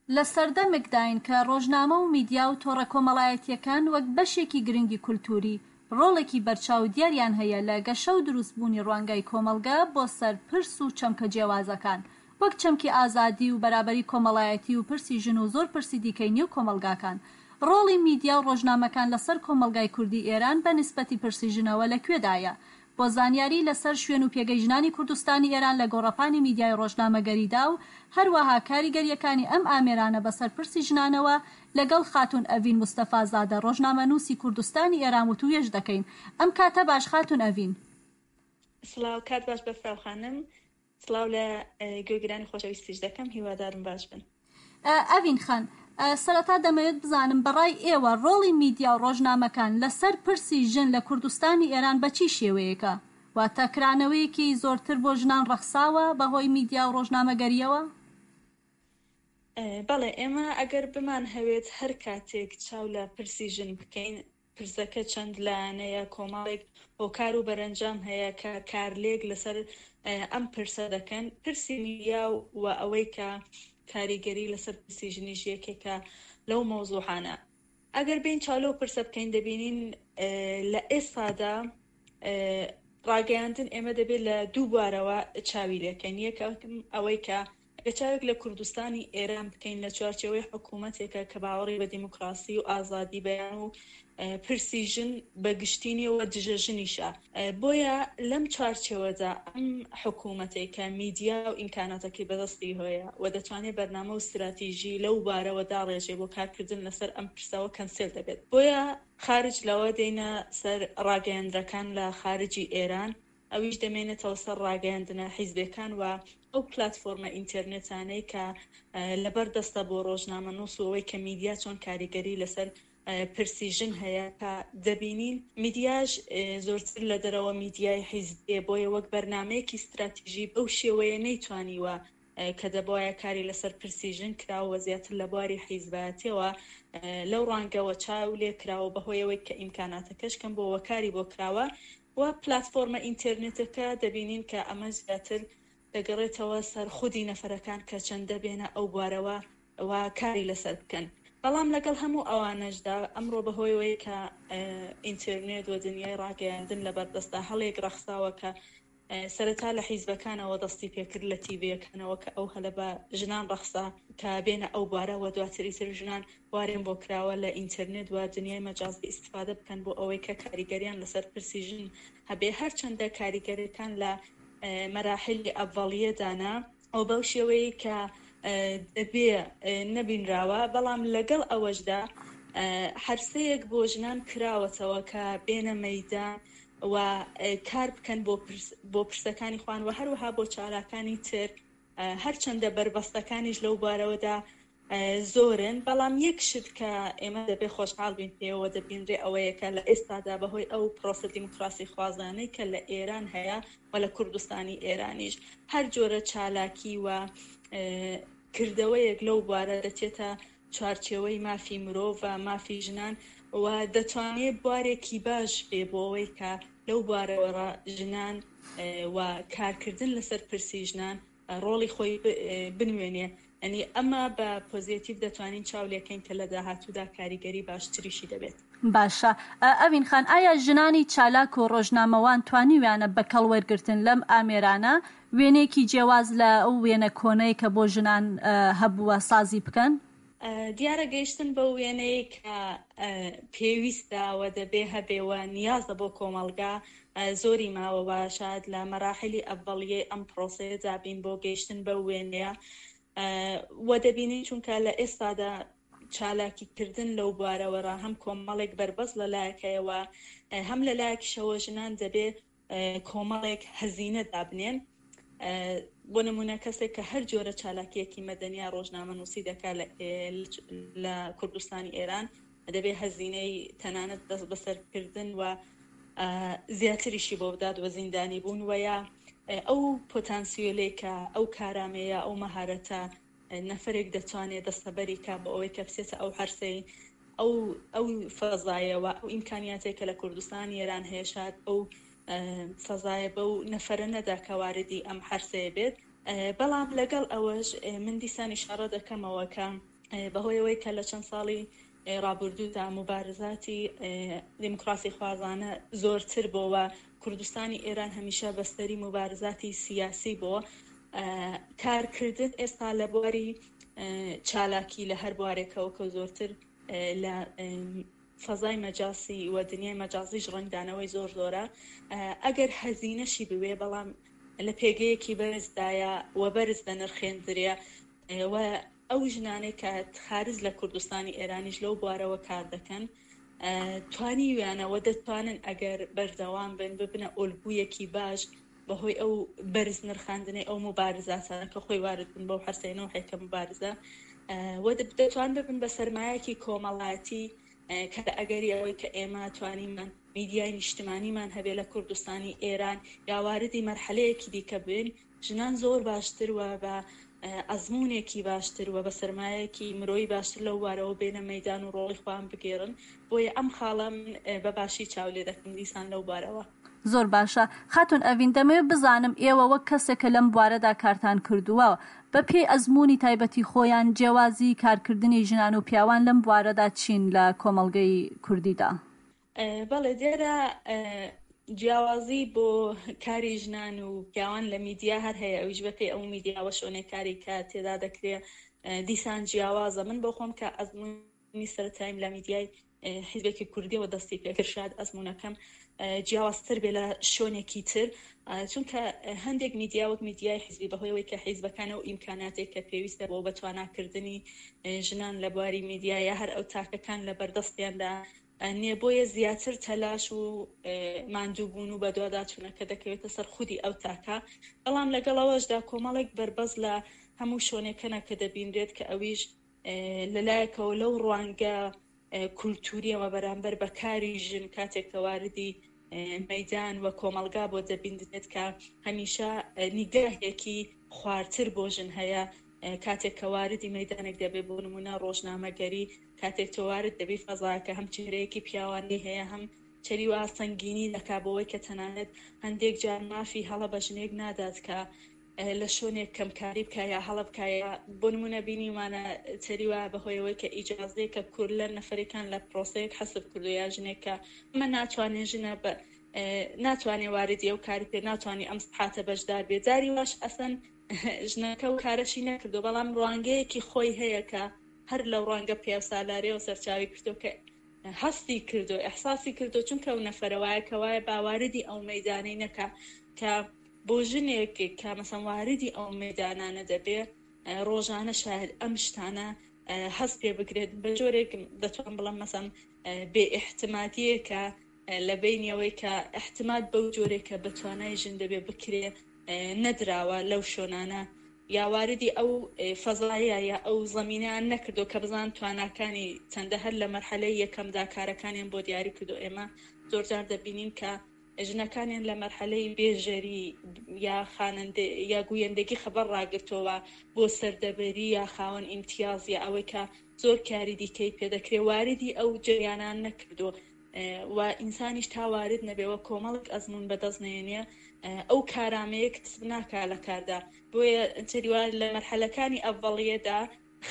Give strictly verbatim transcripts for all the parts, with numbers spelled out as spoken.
لە سەردەمێکداین کە ڕۆژنامە و میدیا و تۆڕە کۆمەڵایەتیەکان وەک بەشێکی گرنگی کولتوری ڕۆڵێکی بەرچاو دیاریان هەیە لە گەشە و دروستبوونی ڕوانگەی کۆمەلگا بۆ سەر پرس و چەمکە جیاوازەکان وەک چەمکی ئازادی و بەرابەری کۆمەڵایەتی و پرسی ژن و زۆر پرسی دیکەی نێو کۆمەلگاکان. ڕۆڵی میدیا و ڕۆژنامەکان لەسەر کۆمەلگای کوردی ئێران بە نسبەتی پرسی ژنەوە لەکوێدایە؟ بۆ زانیاری لەسەر شوێن و پێگەی ژنانی کوردستانی ئێران لە گۆڕەپانی میدیای ڕۆژنامەگەریدا و هەروەها کاریگەریەکانی ئەم ئامێرانە بەسەر پرسی ژنانەوە لەگەڵ خاتون ئەڤین مستەفازادە ڕۆژنامەنووسی کوردستانی ئێران وتوێژ دەکەین. ئەم کاتە باش خاتون ئەڤین. سڵاو، کات باش بەفراو خانم. سڵاو لە گوێگرانی خۆشەویستیش دەکەم، هیوادارم باش بن. ئەڤین خان، سەرەتا دەمەوێت بزانم بەڕای ئێوە ڕۆڵی میدیا و ڕۆژنامەکان لەسەر پرسی ژن لە کوردستانی ئێران بە چی شێوەیەکە؟ واتە کرانەوەیەکی زۆرتر بۆ ژنان ڕەخساوە بەهۆی میدیا و ڕۆژنامەگەریەوە؟ بەڵێ، ئێمە ئەگەر بمان هەوێت هەر کاتێک چاو لە پرسی ژن بکەین، پرسەکە چەند لایەنەیە، کۆمەڵێک هۆکار و بەرەنجام هەیە کە کارلێک لەسەر ئەم پرسە دەکەن. پرسی میدیا و ئەوەی کە کاریگەری لەسەر پرسی ژنیش یەکێکە لەو مەوزوعانە. ئەگەر بین چاولۆ پرسە بکەین دەبینین لە ئێستادا ڕاگەیاندن ئێمە دەبێت لە دوو بوارەوە چاوی لەکەین. یەکەم ئەوەی کە چاوێک لە کوردستانی ئێران بکەین لە چوارچێوەی حکوومەتێکە کە باوەڕی بە دیموکراسی و ئازادی بەیان و پرسی ژن بەگشتینیەوە دژە ژنیشە. بۆیە لەم چوارچێوەدا ئەم حکوومەتێک کە میدیا و ئیمکاناتەکەی بەدەستی هەیە و دەتوانێت بەرنامە و استراتیژی لەو بارەوە داڕێژێ بۆ کارکردن لەسەر ئەم پرسەوە کەنسێل دەبێت. بۆیە خارج لەوە دێنە سەر ڕاگەیاندنەکان لە خارجی ئێران، ئەویش دەمێنێتەوە سەر ڕاگەیاندنە حیزبەکان و ئەو پلاتفۆرمە ئینتەرنێتانەی کە لەبەر دەستە بۆ ڕۆژنامەنووس و ئەوەی کە میدیا چۆن کاریگەری لەسەر پرسی ژن هەیە کە دەبینین میدیاش زۆرتر لە دەرەوە میدیای حیزبێ، بۆیە وەک بەرنامەیەکی استراتیژی بەو شێوەیە نەیتوانیوە کە دەبایە کاری لەسەر پرسی ژن کراوە زیاتر لە بواری حیزبەتیەوە لەو ڕانگەوە چاو لێ کراوە بەهۆیەوەی کە ئیمکاناتەکەش کەم بۆ وەکاری بۆ کراوە و پلاتفۆرمە ئینتەرنێتەکە دەبینین کە ئەمە زیاتر دەگەڕێتەوە سەر خودی نەفەرەکان کە چەندە بێنە ئەو بوارەوە و کاری لەسەر بکەن. بەڵام لەگەڵ هەموو ئەوانەشدا ئەمڕۆ بەهۆیەوەی کە ئینتەرنێت و دنیای ڕاگەیاندن لە بەردەستا هەڵێک ڕەخساوە کە سەرەتا لە حیزبەکانەوە دەستی پێکرد لە تیڤەکانەوە کە ئەو هەلە بە ژنان ڕەخسا کە بێنە ئەو بارەوە دواتری تر ژنان وارێن بۆ کراوە لە ئینتەرنێت و دنیای مەجازی ئیستیفادە بکەن بۆ ئەوەی کە کاریگەریان لەسەر پرسی ژن هەبێ. هەرچەندە کاریگەریەکان لە مەراحلی ئەڤەڵیەدانا ئەو بەو شێوەیە کە دەبێ نەبینراوە، بەڵام لەگەڵ ئەوەشدا هەرسەیەک بۆ ژنان کراوەتەوە کە بێنە مەیدان و کار بکەن بۆ پرسەکانی خوان و هەروەها بۆ چالاکانی تر. هەرچەندە بربەستەکانیش لەو بارەوەدا زۆرن، بەڵام یەک شت کە ئێمە دەبێ خۆشحاڵ بین پێوە دەبینرێ ئەوەیەکە لە ئێستادا بەهۆی ئەو پرۆسە دیموکراسی خوازانەی کە لە ئێران هەیە و لە کوردستانی ئێرانیش هەر جۆرە چالاکی و کردەوەیەک لەو بارە دەچێتە چوارچێوەی مافی مرۆڤ و مافی ژنان و دەتوانێت بوارێکی باش بێ بۆ ئەوەی کە لەو بارەوە ژنان و کارکردن لەسەر پرسی ژنان ڕۆڵی خۆی بنوێنێ. ئەنی ئەمە بە پۆزیتیڤ دەتوانین چاولەکەین کە لە داهاتوودا کاریگەری باشتریشی دەبێت. باشە. ئەڤین خان، ئایا ژنانی چالاک و ڕۆژنامەوان توانیویانە بەکەڵ وەرگرتن لەم ئامێرانە وێنێکی جیاواز لە ئەو وێنە کۆنەی کە بۆ ژنان هەبووە سازی بکەن؟ دیارە گەیشتن بە وێنەیە کە پێویستەوە دەبێ هەبێەوە نیازە بۆ کۆمەلگا زۆری ماوە شاید لە مەراحلی ئەڤەڵیە ئەم پرۆسەیە دابین بۆ گەیشتن بە وێنەیە وە دەبینین چونکە لە ئێستادا چالاکیکردن لەو بوارەوەرە هەم کۆمەڵێک بربەست لە لایەکەیەوە هەم لە لایەکیشەوە ژنان دەبێ کۆمەڵێک هەزینە دابنێن. بۆ نمونە کەسێک کە هەر جۆرە چالاکیەکی مەدەنیا ڕۆژنامەنووسی دەکات لە کوردستانی ئێران دەبێ هەزینەی تەنانەت دەست بەسەرکردن و زیاتریشی بۆ بدات وە زیندانی بوون وەیە ئەو پۆتانسیۆلێکە ئەو کارامەیە ئەو مەهارەتە نەفرێک دەتوانێت دەستەبەری کا بە ئەوەی کە بچێتە ئەو هەرسەی ئەو ئەو فەزایەوە ئەو ئیمکانیاتێکە لە کوردستانی ئێران هێشات ئەو فەزایە بەو نەفەرە نەدا کە واردی ئەم هەرسەیە بێت. بەڵام لەگەڵ ئەوەش من دیسان ئیشارە دەکەمەوە کە بەهۆیەوەی کە لە چەند ساڵی ڕابردوودا مبارزاتی دیموکراسی خوازانە زۆرتر بۆەوە کوردستانی ئێران هەمیشە بەستەری مبارزاتی سیاسی بۆ کارکردن ئێستا لە بواری چالاکی لە هەر بوارێکەوە کە زۆرتر لە فەزای مەجاسی و دنیای مەجازیش ڕنگدانەوەی زۆر زۆرە ئەگەر هەزینەشی بوێ بەڵام لە پێگەیەکی بەرزدایە و بەرز دەنرخێندرێ و ئەو ژنانەی کە خارج لە کوردستانی ئێرانیش لەو بوارەوە کار دەکەن توانی ویانەوە دەتوانن ئەگەر بەردەوام بن ببنە ئۆلگویەکی باش بەهۆی ئەو بەرز نرخاندنەی ئەو مبارزاتانە کە خۆی وارد بن بەو هەرسێنەوە حێکە مبارزە و دەتوان ببن بە سەرمایەکی کۆمەڵایەتی کە ئەگەری ئەوەی کە ئێمە توانیمان میدیای نیشتمانیمان هەبێ لە کوردستانی ئێران یاواردی مەرحەلەیەکی دیکە بن ژنان زۆر باشتر و بە ئەزمونێکی باشتر و بە سەرمایەکی مرۆی باشتر لەو وارەوە بێنە مەیدان و ڕۆڵی خۆیان بگێڕن بۆیە ئەم خاڵە من بە باشی چاولێ دەکەم دیسان لەو بارەوە. زۆر باشە خاتون ئەڤین دەمەوێت بزانم ئێوە وەک کەسێکە لەم بوارەدا کارتان کردووە بە پێی ئەزمموی تایبەتی خۆیان جیاوازی کارکردنی ژنان و پیاوان لەم بوارەدا چین لە کۆمەڵگەی کوردیدا. بەڵێ دیێرە جیاوازی بۆ کاری ژنان و پیاوان لە میدیا هەر هەیە ئەویش بە پێی ئەو میدیاوە شۆنێک کاری کە تێدا دەکرێت دیسان جیاوازە من بۆ خۆم کە ئەزمموی سەرەتایم لە میدیای حیزبێکی کوردیەوە دەستی پێکرد ئەزمونونەکەم جیاوازتر بێ لە شۆنێکی تر چونکە هەندێک میدیاوەک میدیای حیزبی بەهۆیەوەی کە حیزبەکانە و ئیمکاناتێک کە پێویستە بۆ بەتواناکردنی ژنان لە بواری میدیایە هەر ئەو تاکەکان لە بەردەستیاندا نێبۆیە زیاتر تەلاش و ماندووبوون و بە دوواداچوونەکە دەکەوێتە سەر خودی ئەو تاکە بەڵام لەگەڵەوەشدا کۆمەڵێک بربەز لە هەموو شۆنێکەنە کە دەبینرێت کە ئەویش لەلایەکەوە لەو ڕوانگە کولتوریەوە بەرامبەر بەکاری ژن کاتێک کە واردی مەیدان و کۆمەلگا بۆ دەبیندێت کە هەمیشە نیگاهێکی خوارتر بۆ ژن هەیە کاتێک کە واردی مەیدانێک دەبێ بۆ نمونە ڕۆژنامەگەری کاتێک تۆوارد دەبێ فەزاکە هەم چهرەیەکی پیاوانی هەیە هەم چەری وا سەنگینی دەکابەوەی کە تەنانەت هەندێک جار مافی هەڵە بە ژنێک نادات کە لە شوێنێک کەمکاری بکایە هەڵە بکایە بۆ نمونە بینیمانە چەریوا بەهۆیەوەی کە ئیجازەیە کە کورد لە نەفرەکان لە پرۆسەیەک حەسب کردو یا ژنێکە ئەمە ناتوانێت ژنە بە ناتوانێت واردی ئەو کاری پێ ناتوانانی ئەم سحاتە بەشدار بێ جاری واش ئەسەن ژنەکە و کارەشی نەکردو بەڵام ڕوانگەیەکی خۆی هەیە کە هەر لەو ڕوانگە پێسالارەوە سەرچاوی کردو کە هەستی کردو ئەحساسی کردو چونکە و نەفەرەوەیە کەوایە باواردی ئەو مەیدانەی نەکە کە بۆ ژنێکی کە مەسەڵەن واردی ئەو مەیدانانە دەبێ ڕۆژانە شاید ئەم شتانە هەست پێ بکرێت بە جۆرێک دەتوان بڵم مەسەڵەن بێ ئیحتیماتیە کە لە بینەوەی کە ئیحتیمات بەو جۆرێکە بەتوانای ژن دەبێ بکرێ نەدراوە لەو شۆنانە یاواردی ئەو فەزایە یا ئەو زەمینیان نەکردو کە بزان تواناکانی چەندە هەر لە مەرحەلەی یەکەمدا کارەکانیان بۆ دیاری کردو ئێمە زۆرجار دەبینین کە ژنەکانیان لە مەرحەلەی بێژەری یا خوانندە یا گوویندەگی خەبەر ڕاگرتەوە بۆ سەردەبەری یا خاوەن ئیمتیاز یا ئەوەی کە زۆر کاری دیکەی پێدەکرێ واردی ئەو جریانان نەکردو و ئینسانیش تا وارد نەبێەوە کۆمەڵک ئەزمون بەدەستنێنێ ئەو کارامەیە کەسب ناکا لە کاردا بۆیە چریوا لە مەرحەلەکانی ئەڤەڵیەدا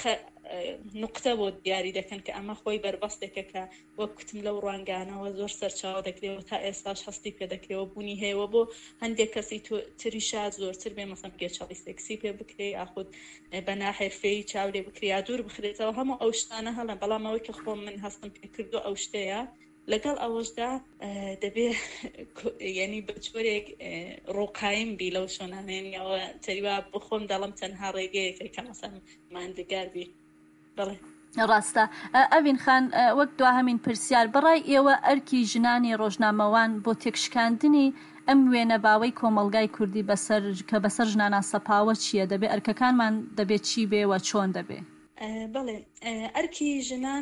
نقطە بۆ دیاری دەکەن کە ئەمە خۆی بربەستێکە کە وەک کوتم لەو ڕوانگانەوە زۆر سەرچاوە دەکرێەوە تا ئێستاش هەستی پێدەکرێەوە بوونی هەیەەوە بۆ هەندێک کەسی تریشا زۆرتر بێ مەسەم گێچەڵی سێکسی پێ بکرێ ئاخود بە ناحرفەی چاولێ بکریا دوور بخرێتەوە هەموو ئەو شتانە هەڵە بەڵام ئەوەی کە خۆم من هەستم پێ کردو ئەو شتەیە لەگەڵ ئەوەشدا دەبێ یعنی بە جۆرێک ڕۆقایم بی لەو شۆنانێنەوە تەریوا بخۆم دەڵم تەنها ڕێگەیەکە کە مەسەم ماندگار بی بڵێ ڕاستە. ئەڤین خان وەک دوا هەمین پرسیار بەڕای ئێوە ئەرکی ژنانی ڕۆژنامەوان بۆ تێکشکاندنی ئەم وێنە باوەی کۆمەلگای کوردی بەسەر کە بەسەر ژنانە سەپاوە چییە دەبێ ئەرکەکانمان دەبێت چی بێوە چۆن دەبێ؟ بڵێ ئەرکی ژنان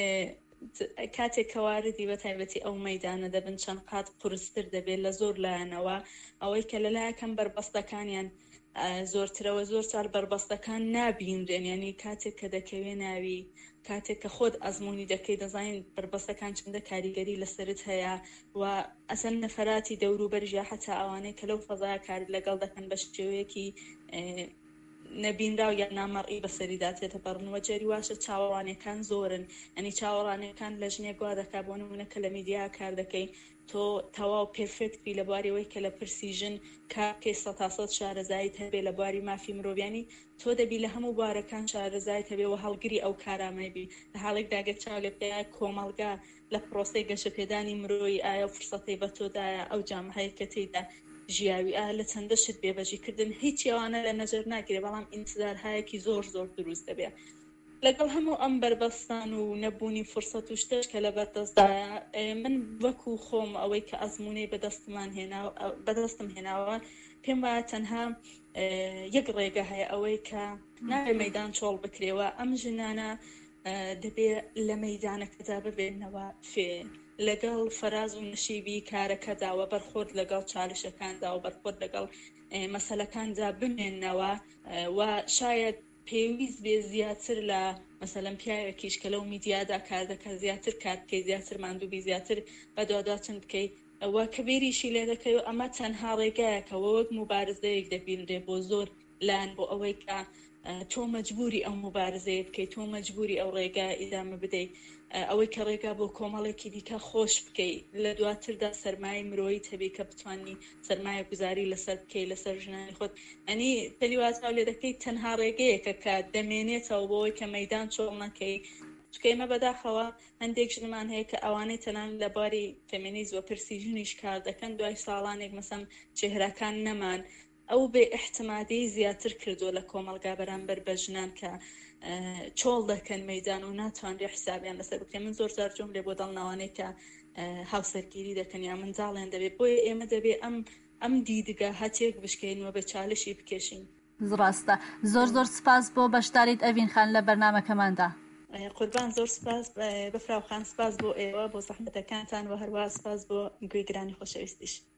کاتێک کەواردی بە تایبەتی ئەو مەیدانە دەبن چەند قات قورستر دەبێت لە زۆر لایەنەوە ئەوەی کە لەلایەکەم بربەستەکانیان زۆرترەوە زۆر سال بربەستەکان نابینرێن ینی کاتێک کە دەکەوێ ناوی کاتێک کە خۆت ئەزمموی دەکەی دەزانین بربەستەکان چنددە کاریگەری لەسرت هەیە و ئەسەن نەفەراتی دەوروبەرژیا حتا ئەوانەی کە لەو فەزای کار لەگەڵ دەکەن بە شێوەیەکی نەبینرا و یان نامەڕئی بەسەریدا تێتە بەڕنەوە جێری واشە چاوەڕانیەکان زۆرن ئەنی چاوەڕانیەکان لە ژنێک وا دەکا بۆ نمونەکە لە میدیا کار دەکەی تۆ تەواو پێرفێکتی لە بوارەوەی کە لە پرسیژن کاکەی سەد تا سەد شارەزایت هەبێ لە بواری مافی مرۆڤیانی تۆ دەبی لە هەموو بوارەکان شارەزایت هەبێ و هەڵگری ئەو کارامەیبی لە حاڵێکدا گە چاو لێ بکەیە کۆمەڵگا لە پرۆسەی گەشەپێدانی مرۆیی ئایا فرسەتەی بە تۆدایە ئەو جامعەیە کە تێیدا ژیاوی ئا لە چەندەشت بێبەجیکردن هیچ ئەوانە لە نەجەر ناگرێ بەڵام ئینتزارهایەکی زۆر زۆر دروست دەبێت لەگەڵ هەموو ئەم بربەستان و نەبوونی فرسەت و شتێک کە لە بەردەستدایە من وەکو خۆم ئەوەی کە ئەزمونەی بەدەستمان هێنا بەدەستم هێناوە پێم وایە تەنها یەک ڕێگە هەیە ئەوەی کە ناوێ مەیدان چۆڵ بکرێەوە ئەم ژنانە دەبێت لە مەیدانەکەدا ببێنەوە فێ لەگەڵ فەراز و نشیبی کارەکەداوە بەرخۆرد لەگەڵ چالشەکاندا و بەرخۆرد لەگەڵ مەسەلەکاندا بمێننەوە و شاید پێویست بێ زیاتر لە مەسەلەن پیاوێکیش کە لەو میدیادا کار دەکە زیاتر کار بکەی زیاتر ماندووبی زیاتر بەدواداچن بکەی ئەوە کە بێریشی لێ دەکەی و ئەمە تەنها ڕێگایەکە وەک مبارزەیەک دەبینرێ بۆ زۆر لایەن بۆ ئەوەی کە تۆ مەجبوری ئەو مبارزەیە بکەیت تۆ مەجبوری ئەو ڕێگا ئیدامە بدەیت ئەوەی کە ڕێگا بۆ کۆمەڵێکی دیکە خۆش بکەیت لە دواتردا سەرمای مرۆیی هەبێ کە بتوانانی سەرمایە گوزاری لەسەر بکەیت لەسەر ژنانی خۆت ئەنی پەلیوازاو لێ دەکەیت تەنها ڕێگەیەکە کە دەمێنێتەوە بۆەوەی کە مەیدان چۆڵ نەکەی چکەیمە بەداخەوە هەندێک ژنمان هەیە کە ئەوانەی تەنان لە باری فێمینیزم و پرسیژنیش کار دەکەن دوای ساڵانێک مەسەم چێهرەکان نەمان ئەو بێ احتمادی زیاتر کردو لە کۆمەلگا بەرامبەر بە ژنان کە چۆڵ دەکەن مەیدان و ناتوانرێ حسابیان لەسەر بکەن من زۆر جار جۆم لێ بۆ دڵناوانەی کە هاوسەرگیری دەکەن یا منداڵیان دەبێت بۆیە ئێمە دەبێت ئەم ئەم دیدگە هەتێک بشکێنەوە بە چالشی بکێشین ڕاستە زۆر زۆر سپاس بۆ بەشداریت ئەڤین خان لە بەرنامەکەماندا قوربان زۆر سپاس بەفراوخان سپاس بۆ ئێوە بۆ زەحمەتەکانتان و هەروە سپاس بۆ گوێگرانی خۆشەویستیش